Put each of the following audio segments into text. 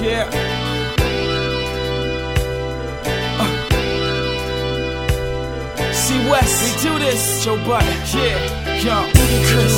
Yeah. See West, we do this. Joe Budden, yeah. Young Chris.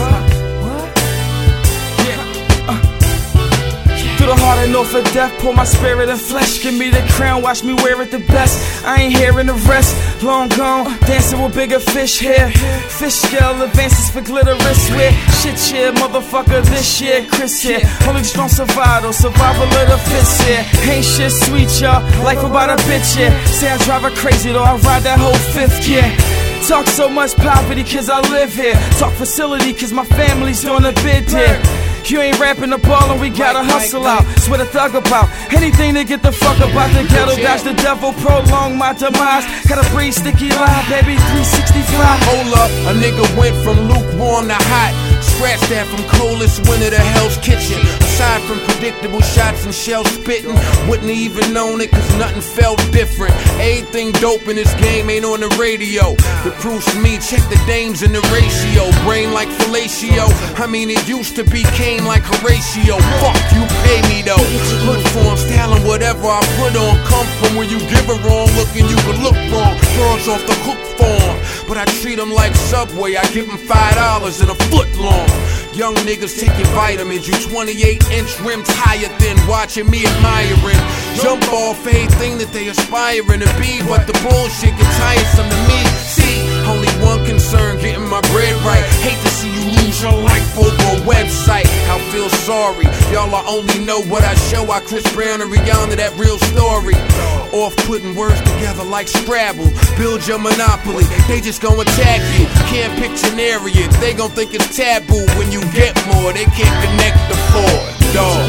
Through the heart I know for death, pour my spirit and flesh. Give me the crown, watch me wear it the best. I ain't hearing the rest, long gone, dancing with bigger fish here. Fish scale advances for glitterous wear. Shit here, motherfucker, this year, Chris here. Only strong survival, survival of the fists here. Ain't shit sweet, y'all, life about a bitch here. Say I drive her crazy though, I ride that whole fifth gear. Talk so much poverty cause I live here. Talk facility cause my family's doing a bid here. You ain't rapping the ball and we gotta hustle out. Swear a thug about anything to get the fuck about the ghetto. Dodge the devil, prolong my demise. Gotta breathe sticky line, baby, 365. Hold up, a nigga went from lukewarm to hot. Scratch that from coldest winter to Hell's Kitchen. Aside from predictable shots and shell spitting, wouldn't even known it cause nothing felt different. Everything dope in this game ain't on the radio. The proof's me, check the dames in the ratio. Brain like fellatio, I mean it used to be Kane like Horatio. Fuck you pay me though. Hood form, styling whatever I put on. Come from where you give a wrong look and you can look wrong. Prawns off the hook form, but I treat them like Subway. I give them $5 and a foot long. Young niggas taking vitamins. You 28-inch rims higher than watching me admiring. Jump off anything that they aspiring to be, but the bullshit get tiresome to me. See, only one concern, getting my bread right. Hate to see you lose your life over a website. I feel sorry, y'all I only know what I show. I Chris Brown and Rihanna, that real story. Off putting words together like Scrabble. Build your monopoly, they just gon' attack you. Can't picture an area, they gon' think it's taboo. When you get more, they can't connect the four. Dog.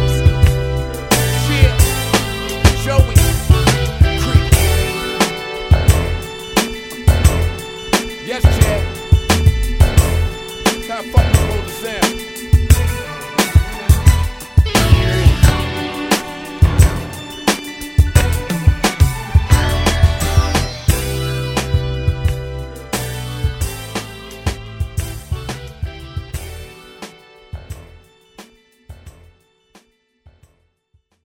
Joey. Creep. Yes, Chad. Time fuck